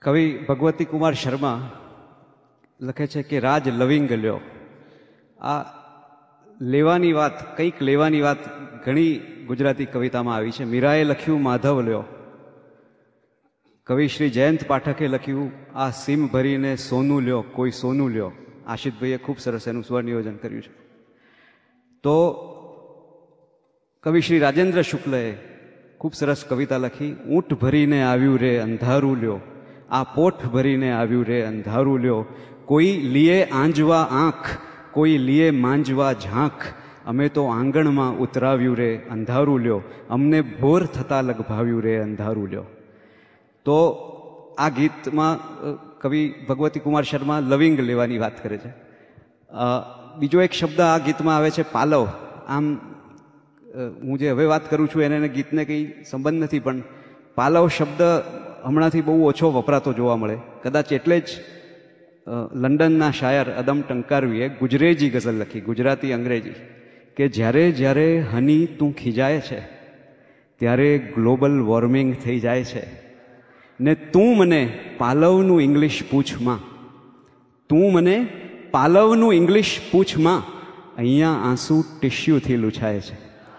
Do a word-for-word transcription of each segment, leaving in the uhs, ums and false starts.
કવિ ભગવતી કુમાર શર્મા લખે છે કે રાજ લવિંગ લ્યો. આ લેવાની વાત, કંઈક લેવાની વાત ઘણી ગુજરાતી કવિતામાં આવી છે. મીરાએ લખ્યું માધવ લ્યો. કવિ શ્રી જયંત પાઠકે લખ્યું આ સીમ ભરીને સોનું લ્યો, કોઈ સોનું લ્યો. આશિતભાઈએ ખૂબ સરસ એનું સ્વનિયોજન કર્યું છે. તો કવિ શ્રી રાજેન્દ્ર શુક્લએ ખૂબ સરસ કવિતા લખી ઊંટ ભરીને આવ્યું રે અંધારું લ્યો, આ પોઠ ભરીને આવ્યું રે અંધારું લ્યો. કોઈ લીએ આંજવા આંખ, કોઈ લીએ માંજવા ઝાંખ, અમે તો આંગણમાં ઉતરાવ્યું રે અંધારું લ્યો, અમને ભોર થતા લગભાવ્યું રે અંધારું લ્યો. તો આ ગીતમાં કવિ ભગવતી કુમાર શર્મા લવિંગ લેવાની વાત કરે છે. બીજો એક શબ્દ આ ગીતમાં આવે છે પાલવ. આમ હું જે હવે વાત કરું છું એને ગીતને કંઈ સંબંધ નથી, પણ પાલવ શબ્દ હમણાંથી બહુ ઓછો વપરાતો જોવા મળે. કદાચ એટલે જ લંડનના શાયર અદમ ટંકારવીએ ગુજરેજી ગઝલ લખી, ગુજરાતી અંગ્રેજી, કે જ્યારે જ્યારે હની તું ખીજાય છે ત્યારે ગ્લોબલ વોર્મિંગ થઈ જાય છે ને તું મને પાલવનું ઇંગ્લિશ પૂછમાં, તું મને પાલવનું ઇંગ્લિશ પૂછમાં, અહીંયા આંસુ ટિશ્યુથી લૂછાય છે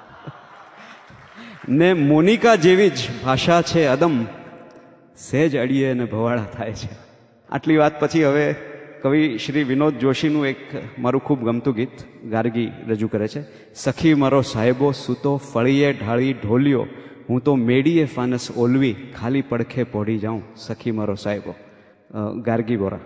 ને મોનિકા જેવી જ ભાષા છે અદમ, સહેજ અડીએ અને ભવાડા થાય છે. આટલી વાત પછી હવે કવિ શ્રી વિનોદ જોશીનું એક મારું ખૂબ ગમતું ગીત ગાર્ગી રજૂ કરે છે. સખી મારો સાહેબો સૂતો ફળીએ ઢાળી ઢોલિયો, હું તો મેડીએ ફાનસ ઓલવી ખાલી પડખે પોઢી જાઉં. સખી મારો સાહેબો, ગાર્ગી બોરા.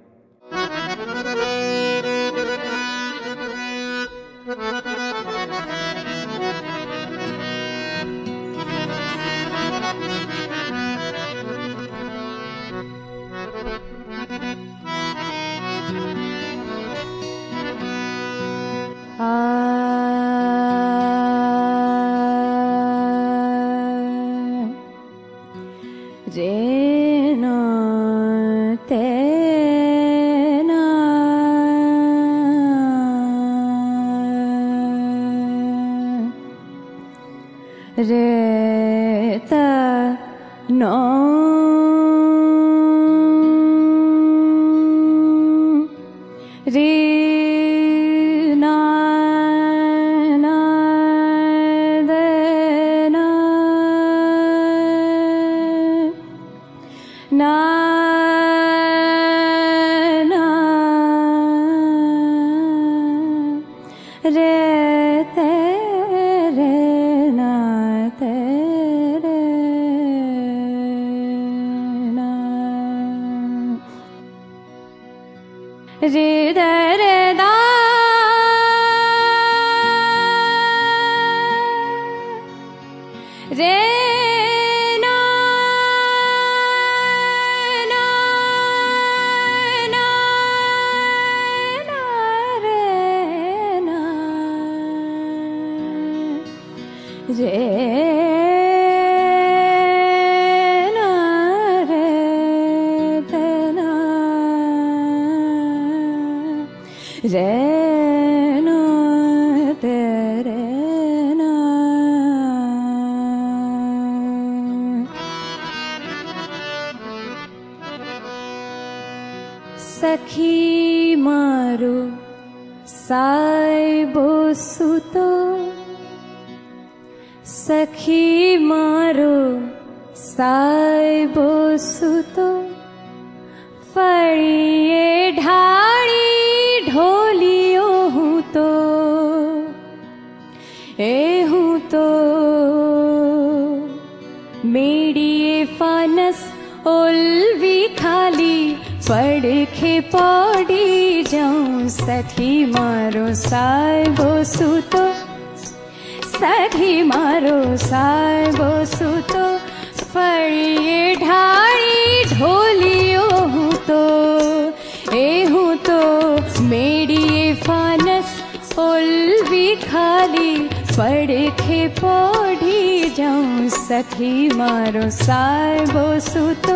સખી મારો સાહેબો સૂતો, સખી મારો સાહેબો સૂતો ફળીએ ઢાળી ઢોલિયો, હું તો એ હું તો મેડીએ ફાનસ ઓલવી ખાલી પડખે પોડી જાઉં. સખી મારો સાહેબો સૂતો, સખી મારો સાહેબો સૂતો ફળીએ ઢાળી ઢોલિયો, હું તો એ હું તો મેડીએ ફાનસ ઓલવી ખાલી પડખે પોઢી જાઉં. સખી મારો સાહેબો સૂતો.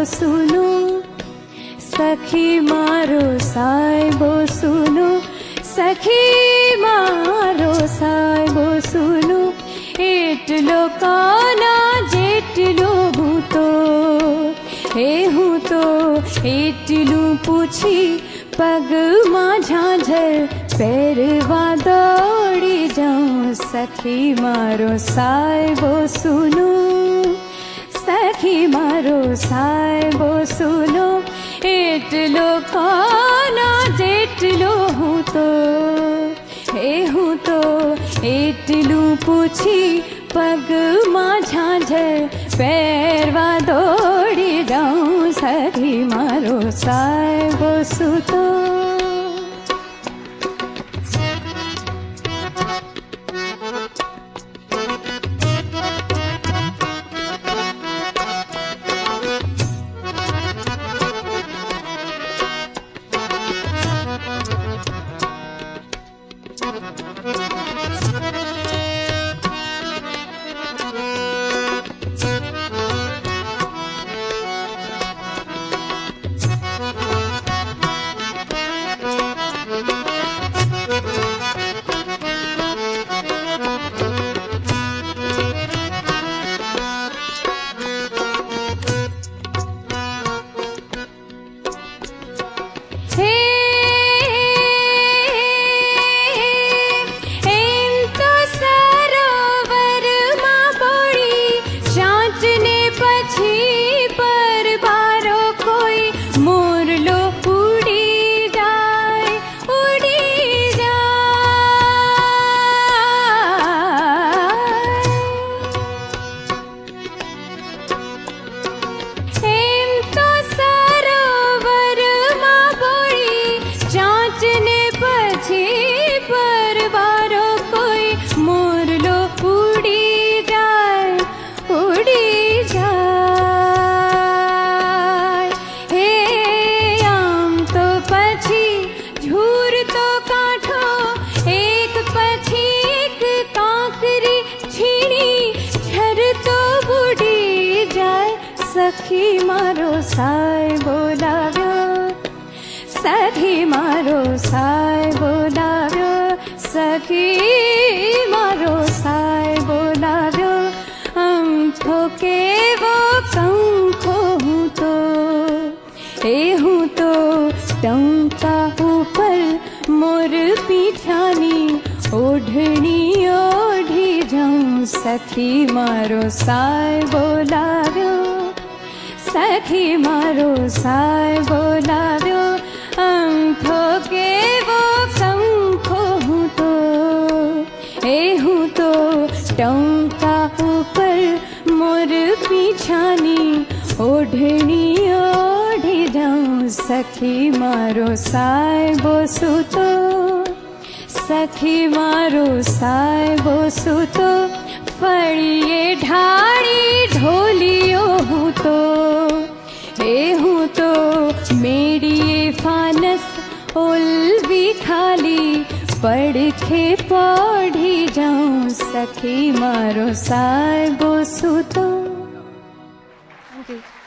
सुनो, सखी मारो साहिबो सुनो, सखी मारो साहिबो सुनो, एटलो काना जेटलो हूँ तो, हे हूँ तो एटलू पूछी पग मां झांझर पैरवा दौड़ी जाऊं, सखी मारो साहिबो सुनो, सखी मारो साहिबो सुनो, एटलो काना जेटलो हूँ तो, हे हूँ तो एटलू पूछी पग मां झांझर पैरवा दौड़ी जाऊं, सखी मारो साहिबो सुतो। सखी मारो साहिबो लाव्यो, सखी मारो साहिबो लाव्यो, सखी मारो साहिबो लाव्यो, हम ठोके वो कंखो हूँ तो, ए हूँ तो टंका ऊपर मोर पीछानी ओढ़नी ओढ़ी जाऊं, सखी मारो साहिबो लाव्यो, सखी मारो साहिबो लाव्यो, हम ठोके वो कंखो हूँ तो, ए हूँ तो टंका ऊपर मोर पीछानी ओढ़नी ओढ़ी जाऊं, सखी मारो साहिबो सुतो, सखी मारो साहिबो सुतो, फड़िए ढाड़ी ढोलियो हूँ तो, ए हूँ तो मेड़िए फानस उल्वी खाली, पड़खे पौड़ी जाऊं, सखी मारो साहिबो सुतो।